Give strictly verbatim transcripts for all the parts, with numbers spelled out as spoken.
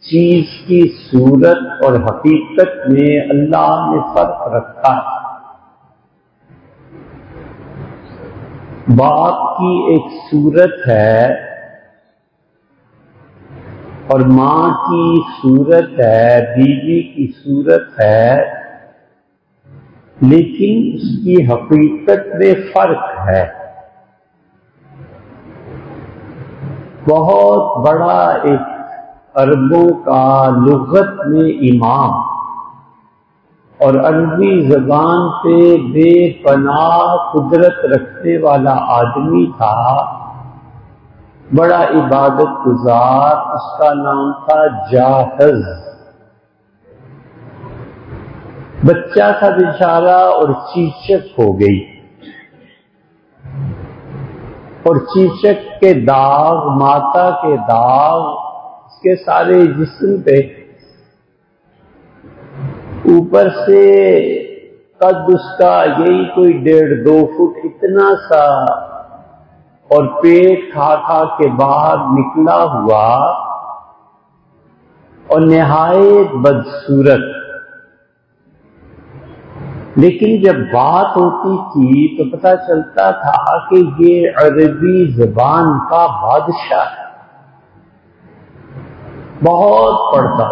چیز کی صورت اور حقیقت میں اللہ نے فرق رکھا ہے۔ باپ کی ایک صورت ہے اور ماں کی صورت ہے، بیوی کی صورت ہے، لیکن اس کی حقیقت میں فرق ہے۔ بہت بڑا ایک عربوں کا لغت میں امام اور عربی زبان پہ بے پناہ قدرت رکھنے والا آدمی تھا، بڑا عبادت گزار، اس کا نام تھا جاحظ۔ بچہ تھا بیچارہ اور چیچک ہو گئی، اور چیچک کے داغ، ماتا کے داغ اس کے سارے جسم پہ، اوپر سے قد اس کا یہی کوئی ڈیڑھ دو فٹ اتنا سا، اور پیٹ کھا کھا کے باہر نکلا ہوا اور نہایت بدصورت۔ لیکن جب بات ہوتی تھی تو پتہ چلتا تھا کہ یہ عربی زبان کا بادشاہ ہے، بہت پڑھتا،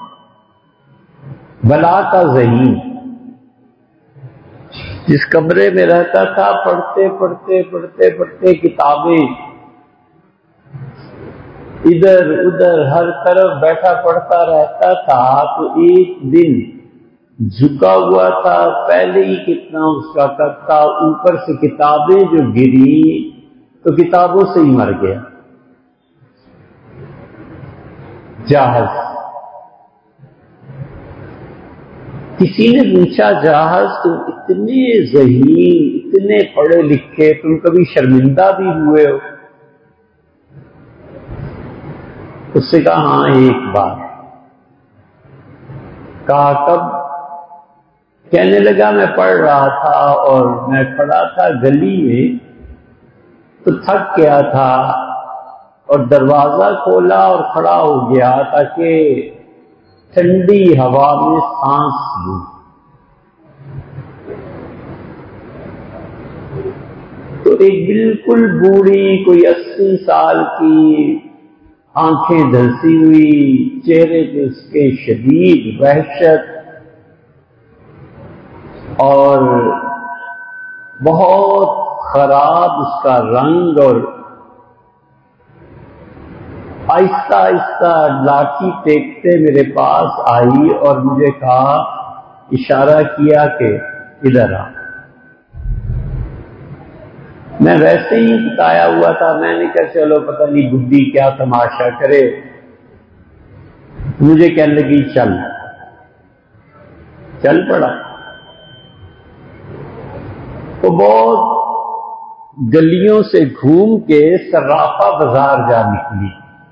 بلا کا ذہین۔ جس کمرے میں رہتا تھا پڑھتے پڑھتے پڑھتے پڑھتے کتابیں ادھر ادھر ہر طرف بیٹھا پڑھتا رہتا تھا، تو ایک دن جھکا ہوا تھا، پہلے ہی کتنا اس کا قد تھا، اوپر سے کتابیں جو گری تو کتابوں سے ہی مر گیا جاحظ۔ کسی نے پوچھا جاحظ تم اتنے ذہین، اتنے پڑھے لکھے، تم کبھی شرمندہ بھی ہوئے ہو؟ اس سے کہا ہاں ایک بار۔ کہا کب؟ کہنے لگا میں پڑھ رہا تھا اور میں کھڑا تھا گلی میں تو تھک گیا تھا اور دروازہ کھولا اور کھڑا ہو گیا تاکہ ٹھنڈی ہوا میں سانس لوں۔ تو ایک بالکل بوڑھی، کوئی اسی سال کی، آنکھیں دھنسی ہوئی، چہرے پہ اس کے شدید وحشت اور بہت خراب اس کا رنگ، اور آہستہ آہستہ لاٹھی ٹیکتے میرے پاس آئی اور مجھے کہا، اشارہ کیا کہ ادھر آ۔ میں ویسے ہی بتایا ہوا تھا، میں نے کہا چلو پتہ نہیں بڈھی کیا تماشا کرے، مجھے کہنے لگی چل چل پڑا۔ تو بہت گلیوں سے گھوم کے صرافہ بازار جا نکلی،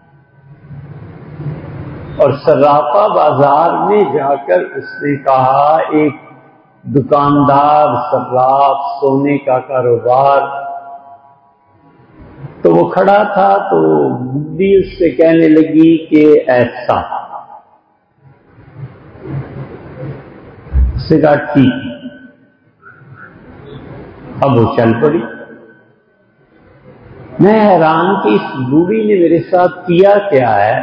اور صرافہ بازار میں جا کر اس نے کہا، ایک دکاندار صراف، سونے کا کاروبار، تو وہ کھڑا تھا، تو بڈھی اس سے کہنے لگی کہ ایسا، اس سے کہا ٹھیک۔ اب وہ چل پڑی۔ میں حیران کہ اس بوڑھی نے میرے ساتھ کیا کیا ہے۔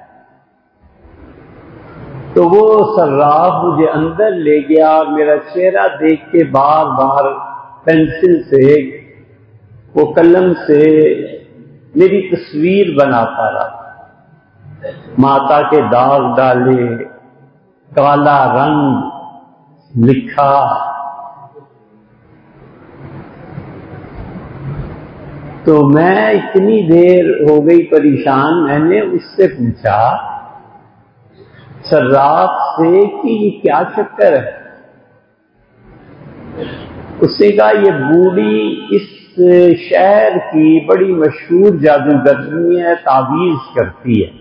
تو وہ صراف مجھے اندر لے گیا، میرا چہرہ دیکھ کے بار بار پینسل سے، وہ قلم سے میری تصویر بناتا رہا، ماتا کے داغ ڈالے، کالا رنگ لکھا۔ تو میں اتنی دیر ہو گئی پریشان، میں نے اس سے پوچھا صراف سے کہ یہ کیا چکر ہے؟ اس نے کہا یہ بوڑھی اس شہر کی بڑی مشہور جادوگرنی ہے، تعویذ کرتی ہے،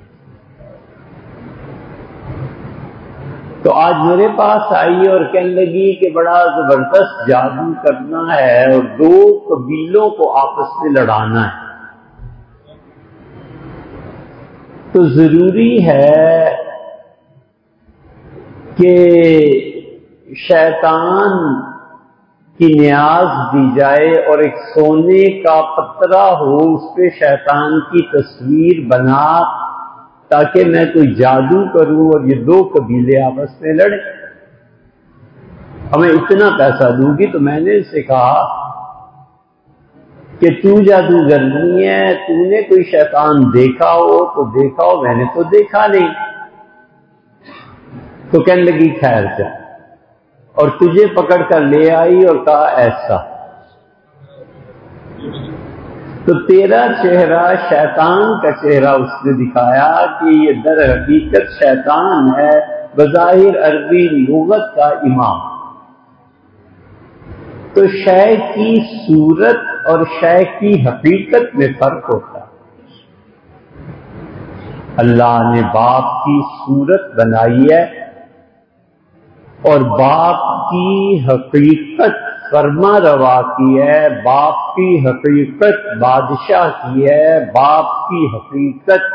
تو آج میرے پاس آئی اور کہنے لگی کہ بڑا زبردست جادو کرنا ہے اور دو قبیلوں کو آپس میں لڑانا ہے۔ تو ضروری ہے کہ شیطان کی نیاز دی جائے اور ایک سونے کا پترا ہو، اس پہ شیطان کی تصویر بنا، تاکہ میں کوئی جادو کروں اور یہ دو قبیلے آپس میں لڑیں۔ ہمیں اتنا پیسہ دوں گی۔ تو میں نے اسے کہا کہ تو جادوگر نہیں ہے، تو نے کوئی شیطان دیکھا ہو تو دیکھا ہو، میں نے تو دیکھا نہیں۔ تو کہنے لگی خیر کیا، اور تجھے پکڑ کر لے آئی اور کہا ایسا، تو تیرا چہرہ شیطان کا چہرہ اس نے دکھایا کہ یہ در حقیقت شیطان ہے، بظاہر عربی لغت کا امام۔ تو شے کی صورت اور شے کی حقیقت میں فرق ہوتا ہے۔ اللہ نے باپ کی صورت بنائی ہے اور باپ کی حقیقت فرما روا کی ہے، باپ کی حقیقت بادشاہ کی ہے، باپ کی حقیقت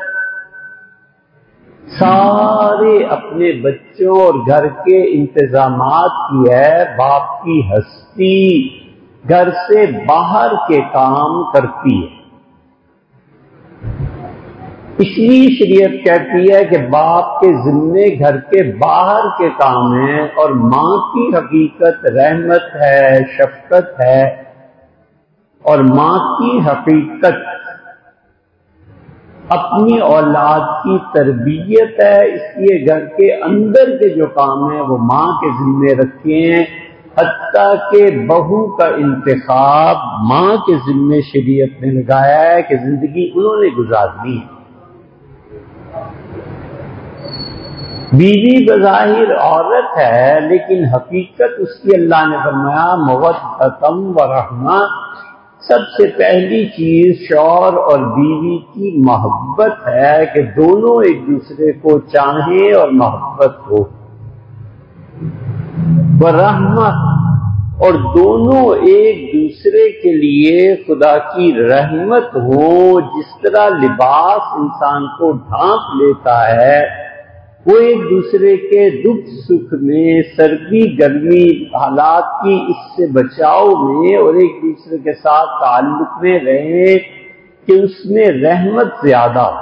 سارے اپنے بچوں اور گھر کے انتظامات کی ہے، باپ کی ہستی گھر سے باہر کے کام کرتی ہے۔ اس لیے شریعت کہتی ہے کہ باپ کے ذمے گھر کے باہر کے کام ہیں، اور ماں کی حقیقت رحمت ہے، شفقت ہے، اور ماں کی حقیقت اپنی اولاد کی تربیت ہے۔ اس لیے گھر کے اندر کے جو کام ہیں وہ ماں کے ذمے رکھے ہیں، حتیٰ کہ بہو کا انتخاب ماں کے ذمے شریعت نے لگایا ہے کہ زندگی انہوں نے گزارنی ہے۔ بیوی بظاہر عورت ہے، لیکن حقیقت اس کی اللہ نے فرمایا مودۃ و رحمہ، سب سے پہلی چیز شوہر اور بیوی کی محبت ہے کہ دونوں ایک دوسرے کو چاہیں اور محبت ہو، ورحمہ، اور دونوں ایک دوسرے کے لیے خدا کی رحمت ہو۔ جس طرح لباس انسان کو ڈھانپ لیتا ہے، وہ ایک دوسرے کے دکھ سکھ میں، سردی گرمی حالات کی اس سے بچاؤ میں، اور ایک دوسرے کے ساتھ تعلق میں رہیں کہ اس میں رحمت زیادہ ہو۔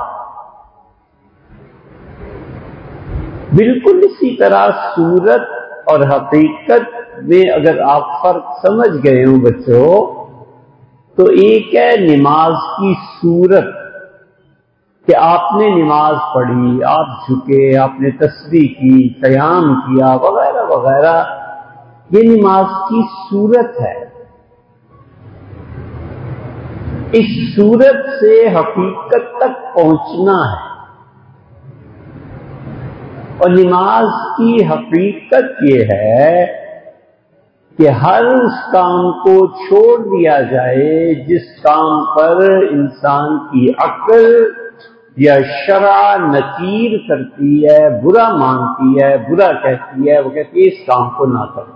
بالکل اسی طرح صورت اور حقیقت میں اگر آپ فرق سمجھ گئے ہوں بچوں، تو ایک ہے نماز کی صورت کہ آپ نے نماز پڑھی، آپ جھکے، آپ نے تسبیح کی، قیام کیا وغیرہ وغیرہ، یہ نماز کی صورت ہے۔ اس صورت سے حقیقت تک پہنچنا ہے، اور نماز کی حقیقت یہ ہے کہ ہر اس کام کو چھوڑ دیا جائے جس کام پر انسان کی عقل یا شرع نکیر کرتی ہے، برا مانتی ہے، برا کہتی ہے، وہ کہتی ہے اس کام کو نہ کرو۔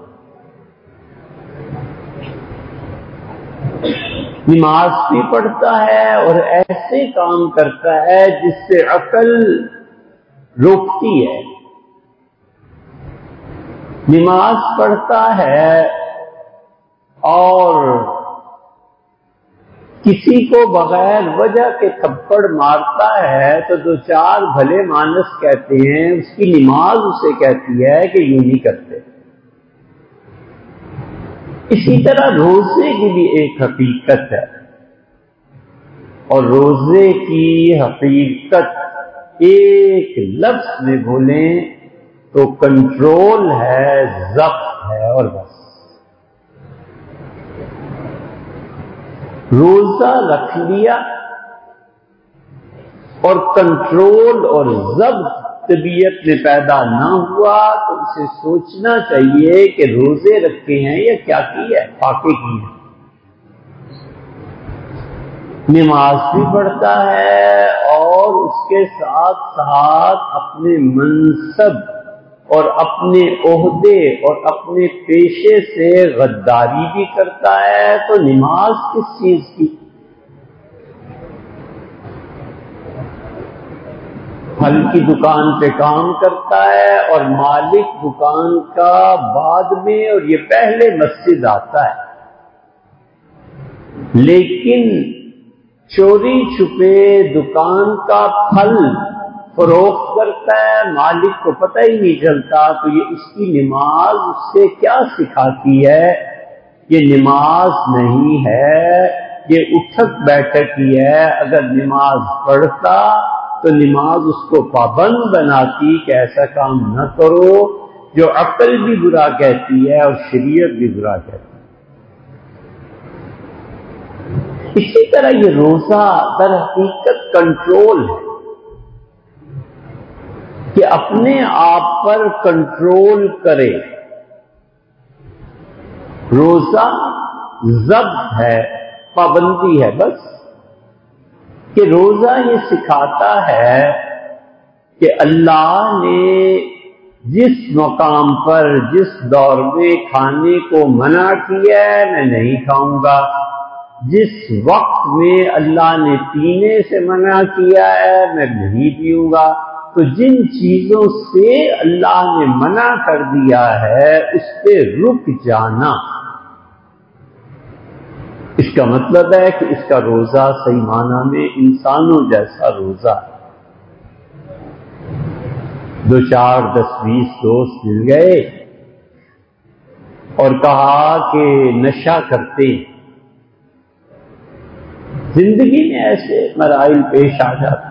نماز بھی پڑھتا ہے اور ایسے کام کرتا ہے جس سے عقل روکتی ہے، نماز پڑھتا ہے اور کسی کو بغیر وجہ کے تھپڑ مارتا ہے تو دو چار بھلے مانس کہتے ہیں، اس کی نماز اسے کہتی ہے کہ یوں نہیں کرتے۔ اسی طرح روزے کی بھی ایک حقیقت ہے، اور روزے کی حقیقت ایک لفظ میں بولیں تو کنٹرول ہے، ضبط ہے، اور بس۔ روزہ رکھ لیا اور کنٹرول اور ضبط طبیعت میں پیدا نہ ہوا تو اسے سوچنا چاہیے کہ روزے رکھے ہیں یا کیا کی ہے، فاقے کی ہے۔ نماز بھی پڑھتا ہے اور اس کے ساتھ ساتھ اپنے منصب اور اپنے عہدے اور اپنے پیشے سے غداری بھی کرتا ہے، تو نماز کس چیز کی؟ پھل کی دکان پہ کام کرتا ہے اور مالک دکان کا بعد میں اور یہ پہلے مسجد آتا ہے، لیکن چوری چھپے دکان کا پھل فروخت کرتا ہے، مالک کو پتہ ہی نہیں چلتا، تو یہ اس کی نماز اس سے کیا سکھاتی ہے؟ یہ نماز نہیں ہے، یہ اٹھک بیٹھک ہی ہے۔ اگر نماز پڑھتا تو نماز اس کو پابند بناتی کہ ایسا کام نہ کرو جو عقل بھی برا کہتی ہے اور شریعت بھی برا کہتی ہے۔ اسی طرح یہ روزہ در حقیقت کنٹرول ہے کہ اپنے آپ پر کنٹرول کرے۔ روزہ ضبط ہے، پابندی ہے، بس کہ روزہ یہ سکھاتا ہے کہ اللہ نے جس مقام پر جس دور میں کھانے کو منع کیا ہے میں نہیں کھاؤں گا، جس وقت میں اللہ نے پینے سے منع کیا ہے میں نہیں پیوں گا، تو جن چیزوں سے اللہ نے منع کر دیا ہے اس پہ رک جانا، اس کا مطلب ہے کہ اس کا روزہ صحیح معنی میں انسانوں جیسا روزہ ہے۔ دو چار دس بیس دوست مل گئے اور کہا کہ نشہ کرتے ہیں، زندگی میں ایسے مراحل پیش آ جاتے۔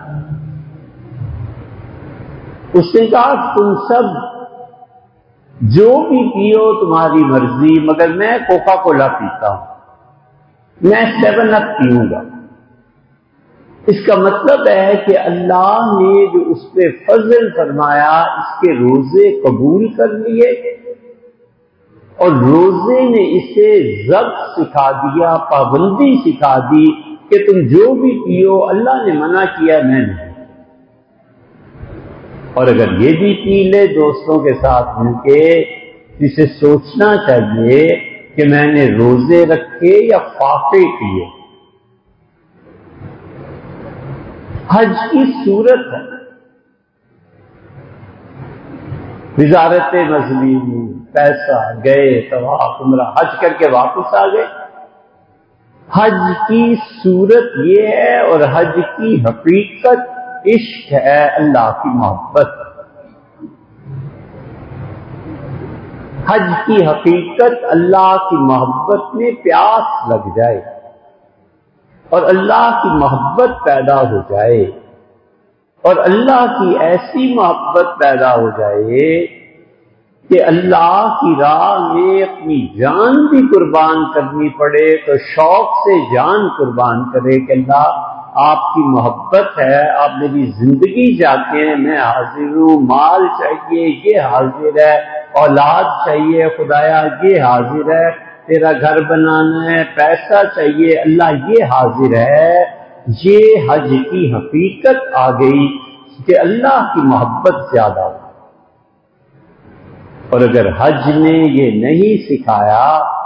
اس نے کہا تم سب جو بھی پیو تمہاری مرضی، مگر میں کوکا کولا پیتا ہوں، میں سیون اپ پیوں گا۔ اس کا مطلب ہے کہ اللہ نے جو اس پہ فضل فرمایا اس کے روزے قبول کر لیے اور روزے نے اسے ضبط سکھا دیا، پابندی سکھا دی کہ تم جو بھی پیو اللہ نے منع کیا میں نہیں۔ اور اگر یہ بھی پی لے دوستوں کے ساتھ مل کے، اسے سوچنا چاہیے کہ میں نے روزے رکھے یا فاقے کیے۔ حج کی صورت ہے، وزارت مذہبی پیسہ گئے طواف عمرہ حج کر کے واپس آ گئے۔ حج کی صورت یہ ہے اور حج کی حقیقت عشق ہے، اللہ کی محبت۔ حج کی حقیقت اللہ کی محبت میں پیاس لگ جائے اور اللہ کی محبت پیدا ہو جائے، اور اللہ کی ایسی محبت پیدا ہو جائے کہ اللہ کی راہ میں اپنی جان بھی قربان کرنی پڑے تو شوق سے جان قربان کرے کہ اللہ آپ کی محبت ہے، آپ میری زندگی چاہتے ہیں، میں حاضر ہوں، مال چاہیے یہ حاضر ہے، اولاد چاہیے خدایا یہ حاضر ہے، تیرا گھر بنانا ہے، پیسہ چاہیے اللہ یہ حاضر ہے۔ یہ حج کی حقیقت آ گئی کہ اللہ کی محبت زیادہ ہو۔ اور اگر حج نے یہ نہیں سکھایا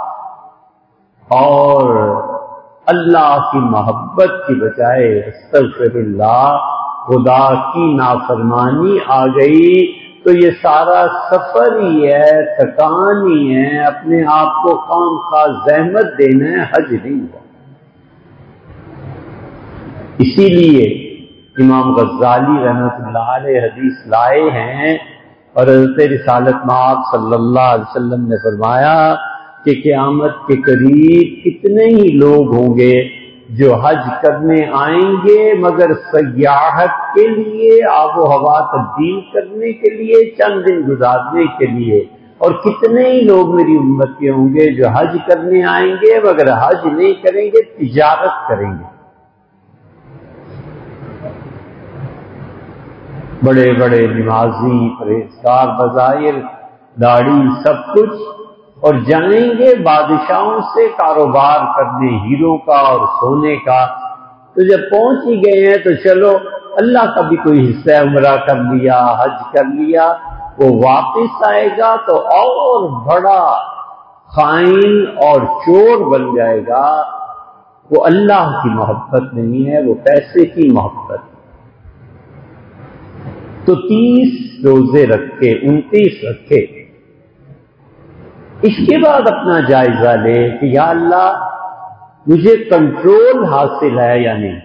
اور اللہ کی محبت کی بجائے استغفر اللہ خدا کی نافرمانی آ گئی تو یہ سارا سفر ہی ہے، تھکان ہی ہے، اپنے آپ کو خام خواہ زحمت دینا ہے، حج نہیں ہوا۔ اسی لیے امام غزالی رحمۃ اللہ علیہ حدیث لائے ہیں اور حضرت رسالت مآب صلی اللہ علیہ وسلم نے فرمایا کہ قیامت کے قریب کتنے ہی لوگ ہوں گے جو حج کرنے آئیں گے مگر سیاحت کے لیے، آب و ہوا تبدیل کرنے کے لیے، چند دن گزارنے کے لیے، اور کتنے ہی لوگ میری امت کے ہوں گے جو حج کرنے آئیں گے مگر حج نہیں کریں گے، تجارت کریں گے۔ بڑے بڑے نمازی پرہیزگار بظاہر داڑھی سب کچھ، اور جائیں گے بادشاہوں سے کاروبار کرنے ہیروں کا اور سونے کا، تو جب پہنچ ہی گئے ہیں تو چلو اللہ کا بھی کوئی حصہ عمرہ کر لیا، حج کر لیا، وہ واپس آئے گا تو اور بڑا خائن اور چور بن جائے گا۔ وہ اللہ کی محبت نہیں ہے، وہ پیسے کی محبت۔ تو تیس روزے رکھے، انتیس رکھے۔ اس کے بعد اپنا جائزہ لے کہ یا اللہ مجھے کنٹرول حاصل ہے یا نہیں۔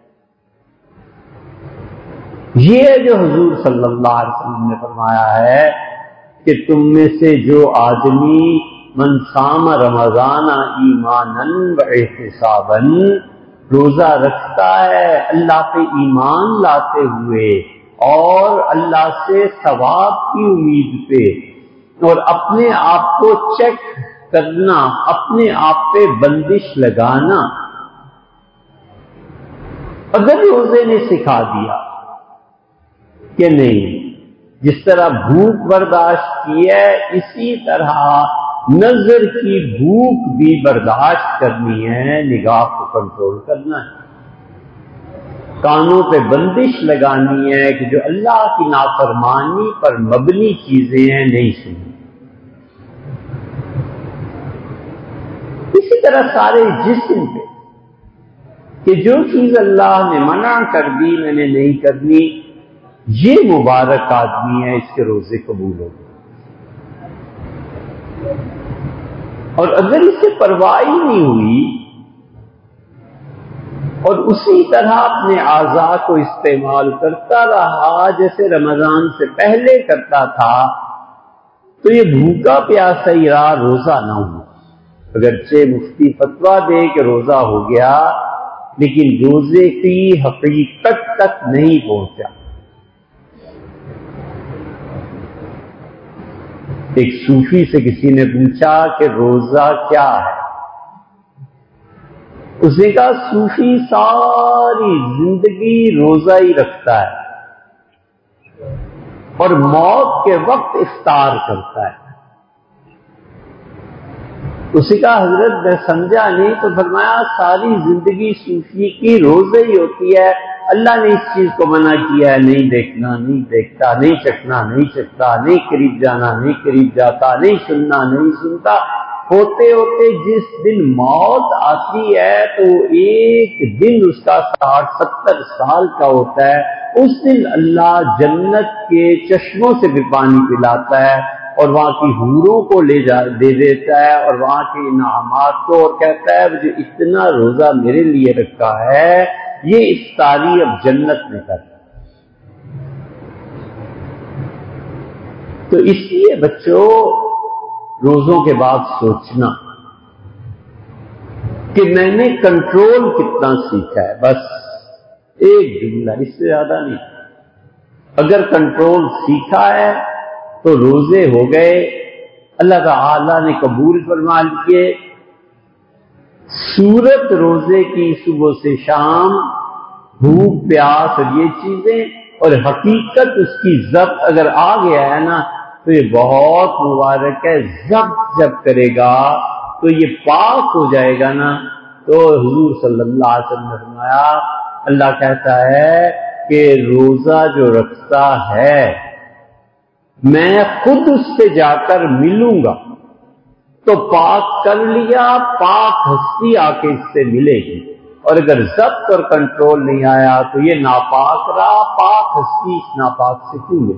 یہ ہے جو حضور صلی اللہ علیہ وسلم نے فرمایا ہے کہ تم میں سے جو آدمی من صام رمضان ایمانا و احتسابا، روزہ رکھتا ہے اللہ پہ ایمان لاتے ہوئے اور اللہ سے ثواب کی امید پہ، اور اپنے آپ کو چیک کرنا، اپنے آپ پہ بندش لگانا، اگر روزے نے سکھا دیا کہ نہیں جس طرح بھوک برداشت کی ہے اسی طرح نظر کی بھوک بھی برداشت کرنی ہے، نگاہ کو کنٹرول کرنا ہے، کانوں پہ بندش لگانی ہے کہ جو اللہ کی نافرمانی پر مبنی چیزیں ہیں نہیں سنی۔ اسی طرح سارے جسم پہ کہ جو چیز اللہ نے منع کر دی میں نے نہیں کرنی، یہ مبارک آدمی ہے، اس کے روزے قبول ہو گئے۔ اور اگر اسے پرواہ ہی نہیں ہوئی اور اسی طرح اپنے اعضاء کو استعمال کرتا رہا جیسے رمضان سے پہلے کرتا تھا، تو یہ بھوکا پیاسا ہی رہا، روزہ نہ ہوا۔ اگرچہ مفتی فتویٰ دے کہ روزہ ہو گیا، لیکن روزے کی حقیقت تک نہیں پہنچا۔ ایک صوفی سے کسی نے پوچھا کہ روزہ کیا ہے؟ اس نے کہا صوفی ساری زندگی روزہ ہی رکھتا ہے اور موت کے وقت افطار کرتا ہے۔ اس نے کہا حضرت میں سمجھا نہیں، تو فرمایا ساری زندگی صوفی کی روزہ ہی ہوتی ہے، اللہ نے اس چیز کو منع کیا ہے، نہیں دیکھنا نہیں دیکھتا، نہیں چکھنا نہیں چکھتا، نہیں قریب جانا نہیں قریب جاتا، نہیں سننا نہیں سنتا۔ ہوتے ہوتے جس دن موت آتی ہے تو ایک دن اس کا ساٹھ ستر سال کا ہوتا ہے، اس دن اللہ جنت کے چشموں سے بھی پانی پلاتا ہے اور وہاں کی حوروں کو لے جا دے دیتا ہے اور وہاں کے انعامات کو، اور کہتا ہے جو اتنا روزہ میرے لیے رکھا ہے یہ افطاری اب جنت میں کر۔ تو اس لیے بچوں روزوں کے بعد سوچنا کہ میں نے کنٹرول کتنا سیکھا ہے، بس ایک جملہ، اس سے زیادہ نہیں۔ اگر کنٹرول سیکھا ہے تو روزے ہو گئے، اللہ تعالی نے قبول فرما لیے۔ صورت روزے کی صبح سے شام، بھوک پیاس اور یہ چیزیں، اور حقیقت اس کی ضبط اگر آ گیا ہے نا تو یہ بہت مبارک ہے۔ ضبط جب کرے گا تو یہ پاک ہو جائے گا نا، تو حضور صلی اللہ علیہ وسلم نے فرمایا اللہ کہتا ہے کہ روزہ جو رکھتا ہے میں خود اس سے جا کر ملوں گا، تو پاک کر لیا، پاک ہستی آ کے اس سے ملے گی، اور اگر ضبط اور کنٹرول نہیں آیا تو یہ ناپاک رہا، پاک ہستی اس ناپاک سے کیوں ملے؟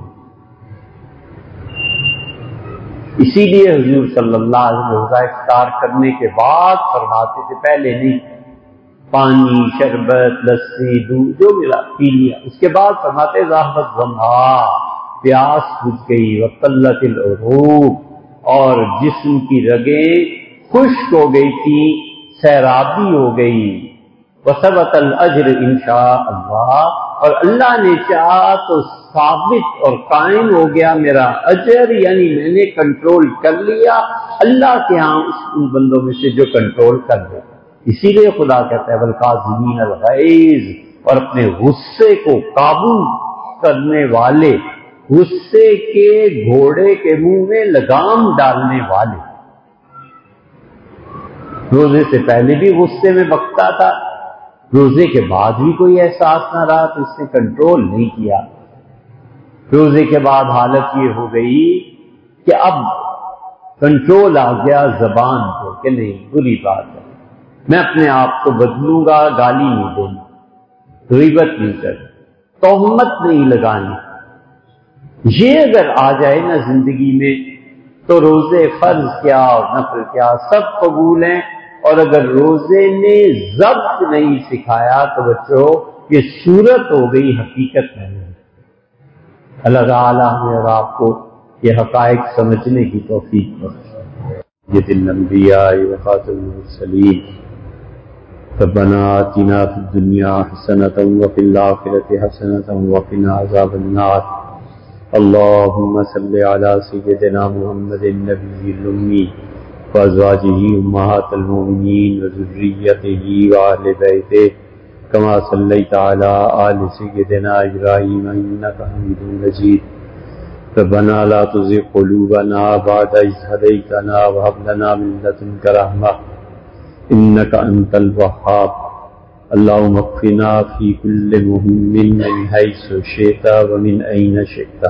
اسی لیے حضور صلی اللہ علیہ وسلم روزہ افطار کرنے کے بعد فرماتے تھے، پہلے نہیں، پانی شربت لسی دودھ جو ملا پی لیا، اس کے بعد فرماتے ذہبت ظمآ، پیاس بجھ گئی، وقلت العروق، اور جسم کی رگیں خشک ہو گئی تھی، سیرابی ہو گئی، وثبت الاجر انشاء اللہ، اور اللہ نے چاہا تو ثابت اور قائم ہو گیا میرا اجر، یعنی میں نے کنٹرول کر لیا اللہ کے ہاں اس ان بندوں میں سے جو کنٹرول کر دے۔ اسی لیے خدا کہتا ہے والکاظمین الغیظ، اور اپنے غصے کو قابو کرنے والے، غصے کے گھوڑے کے منہ میں لگام ڈالنے والے۔ روزے سے پہلے بھی غصے میں بکتا تھا، روزے کے بعد بھی کوئی احساس نہ رہا تو اس نے کنٹرول نہیں کیا۔ روزے کے بعد حالت یہ ہو گئی کہ اب کنٹرول آ گیا زبان کو کہ نہیں بری بات ہے، میں اپنے آپ کو بدلوں گا، گالی نہیں دوں، غیبت نہیں کرنی، تہمت نہیں لگانی، یہ اگر آ جائے نا زندگی میں تو روزے فرض کیا اور نفل کیا سب قبول ہیں. اور اگر روزے نے ضبط نہیں سکھایا تو بچوں یہ صورت ہو گئی، حقیقت نہیں. اللہ تعالیٰ ہمیں اور آپ کو یہ حقائق سمجھنے کی توفیق بخشے. سید الانبیاء وخاتم المرسلین ربنا آتنا فی الدنیا حسنۃ وفی الآخرۃ حسنۃ وقنا عذاب النار. اللهم صل على سيدنا محمد النبي الأمي وأزواجه أمهات المؤمنين وذريته وأهل بيته كما صليت على آل سيدنا إبراهيم إنك حميد مجيد. ربنا لا تزغ قلوبنا بعد إذ هديتنا وهب لنا من لدنك رحمة إنك أنت الوهاب. اللهم اكفنا في كل مهم من حيث شئت ومن أين شئت.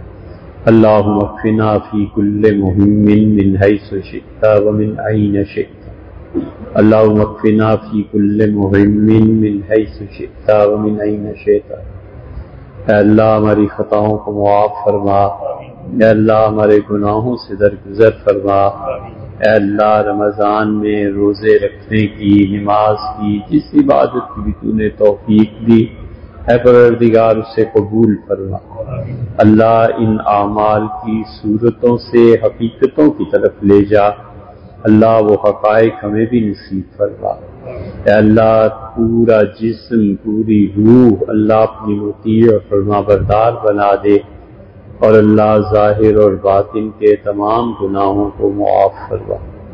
اللهم اكفنا في كل مهم من حيث شئت ومن أين شئت. اللهم اكفنا في كل مهم من حيث شئت ومن أين شئت. اے اللہ ہماری خطاؤں کو معاف فرما. اے اللہ ہمارے گناہوں سے درگزر فرما. اے اللہ رمضان میں روزے رکھنے کی، نماز کی، جس عبادت کی بھی تو نے توفیق دی، اے پروردگار اسے قبول فرما. اللہ ان اعمال کی صورتوں سے حقیقتوں کی طرف لے جا. اللہ وہ حقائق ہمیں بھی نصیب فرما. اے اللہ پورا جسم، پوری روح اللہ اپنی مطیع اور فرما بردار بنا دے، اور اللہ ظاہر اور باطن کے تمام گناہوں کو معاف فرما.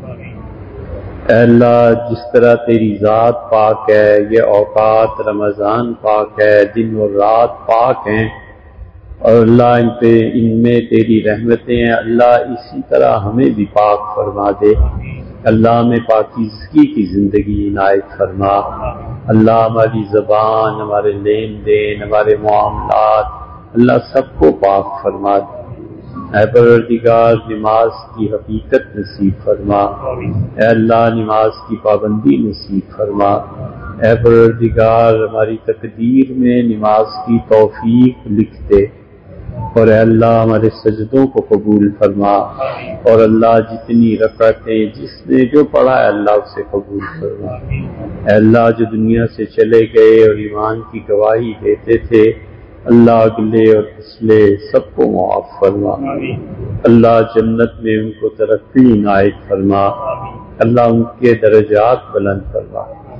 اے اللہ جس طرح تیری ذات پاک ہے، یہ اوقات رمضان پاک ہے، دن اور رات پاک ہیں، اور اللہ ان پہ ان میں تیری رحمتیں ہیں. اللہ اسی طرح ہمیں بھی پاک فرما دے. اللہ میں پاکیزگی کی زندگی عنایت فرما. اللہ ہماری زبان، ہمارے لین دین، ہمارے معاملات، اللہ سب کو پاک فرما دے. اے پروردگار نماز کی حقیقت نصیب فرما. اے اللہ نماز کی پابندی نصیب فرما. اے پروردگار ہماری تقدیر میں نماز کی توفیق لکھ دے، اور اے اللہ ہمارے سجدوں کو قبول فرما. اور اللہ جتنی رکعتیں جس نے جو پڑھا ہے اللہ اسے قبول فرما. اے اللہ جو دنیا سے چلے گئے اور ایمان کی گواہی دیتے تھے، اللہ اگلے اور پچھلے سب کو معاف فرما. اللہ جنت میں ان کو ترقی عنایت فرما. اللہ ان کے درجات بلند فرما.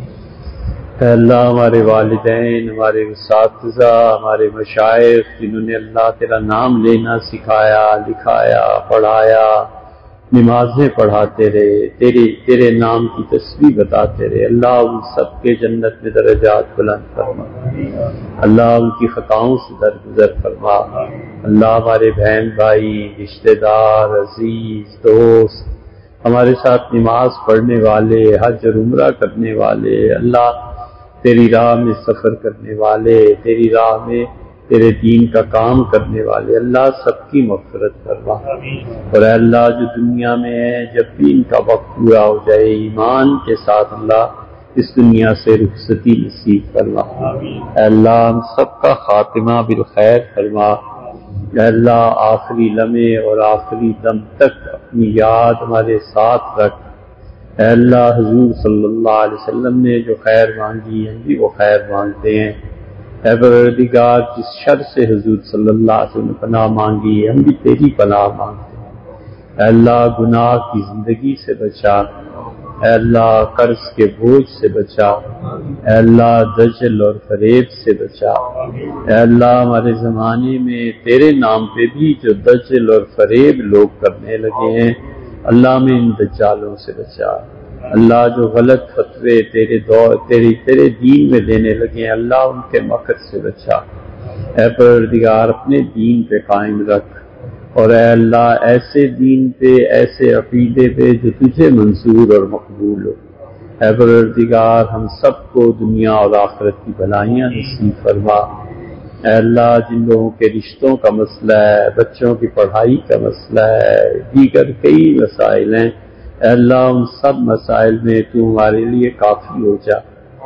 اے اللہ ہمارے والدین، ہمارے اساتذہ، ہمارے مشائخ جنہوں نے اللہ تیرا نام لینا سکھایا، لکھایا، پڑھایا، نمازیں پڑھاتے رہے، تیرے تیرے نام کی تسبیح بتاتے رہے، اللہ ان سب کے جنت میں درجات بلند فرما. اللہ ان کی خطاؤں سے درگزر فرما. اللہ ہمارے بہن بھائی، رشتہ دار، عزیز، دوست، ہمارے ساتھ نماز پڑھنے والے، حج اور عمرہ کرنے والے، اللہ تیری راہ میں سفر کرنے والے، تیری راہ میں تیرے دین کا کام کرنے والے، اللہ سب کی مغفرت فرما. اور اے اللہ جو دنیا میں ہے، جب بھی ان کا وقت پورا ہو جائے ایمان کے ساتھ اللہ اس دنیا سے رخصتی نصیب فرما. اے اللہ ہم سب کا خاتمہ بالخیر فرما. اے اللہ آخری لمحے اور آخری دم تک اپنی یاد ہمارے ساتھ رکھ. اے اللہ حضور صلی اللہ علیہ وسلم نے جو خیر مانگی ہم بھی وہ خیر مانگتے ہیں. اے پروردگار جس شر سے حضور صلی اللہ علیہ وسلم نے پناہ مانگی ہم بھی تیری پناہ مانگتے ہیں. اے اللہ گناہ کی زندگی سے بچا. اے اللہ قرض کے بوجھ سے بچا. اے اللہ دجل اور فریب سے بچا. اے اللہ ہمارے زمانے میں تیرے نام پہ بھی جو دجل اور فریب لوگ کرنے لگے ہیں، اللہ میں ان دجالوں سے بچا. اللہ جو غلط فتوے تیرے دور تیرے تیرے دین میں دینے لگے ہیں، اللہ ان کے مکر سے بچا. اے پروردگار اپنے دین پہ قائم رکھ، اور اے اللہ ایسے دین پہ، ایسے عقیدے پہ جو تجھے منظور اور مقبول ہو. اے پروردگار ہم سب کو دنیا اور آخرت کی بھلائیاں نصیب فرما. اے اللہ جن لوگوں کے رشتوں کا مسئلہ ہے، بچوں کی پڑھائی کا مسئلہ ہے، دیگر کئی مسائل ہیں، اے اللہ ان سب مسائل میں تو ہمارے لیے کافی ہو جا.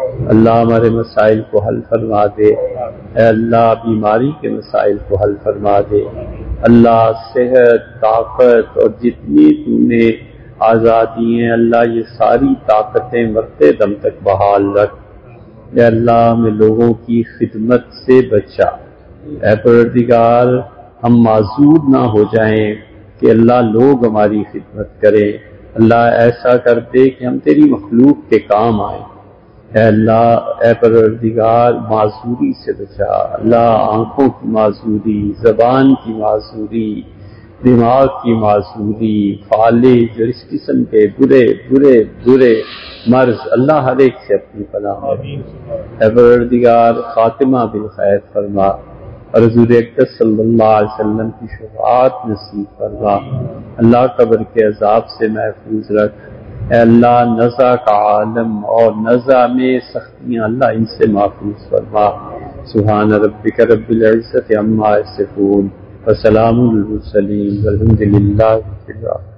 اللہ ہمارے مسائل کو حل فرما دے، اے اللہ بیماری کے مسائل کو حل فرما دے، اللہ صحت، طاقت اور جتنی تو نے آزادی ہیں اللہ یہ ساری طاقتیں مرتے دم تک بحال رکھ، اے اللہ ہمیں لوگوں کی خدمت سے بچا، اے پروردگار ہم معذور نہ ہو جائیں کہ اللہ لوگ ہماری خدمت کریں، اللہ ایسا کر دے کہ ہم تیری مخلوق کے کام آئیں، اے اللہ اے پروردگار معذوری سے بچا، اللہ آنکھوں کی معذوری، زبان کی معذوری، دماغ کی معذوری، فالج اور اس قسم کے برے برے برے مرض اللہ ہر ایک سے اپنی پناہ میں، اے پروردگار خاتمہ بالخیر فرما اور حضور اقدس صلی اللہ علیہ وسلم کی شفاعت نصیب فرما، اللہ قبر کے عذاب سے محفوظ رکھ، اے اللہ نزع کا عالم اور نزع میں سختیاں اللہ ان سے محفوظ فرما، سبحان ربک رب العزت عما یصفون وسلام علی المرسلین والحمد للہ رب العالمین۔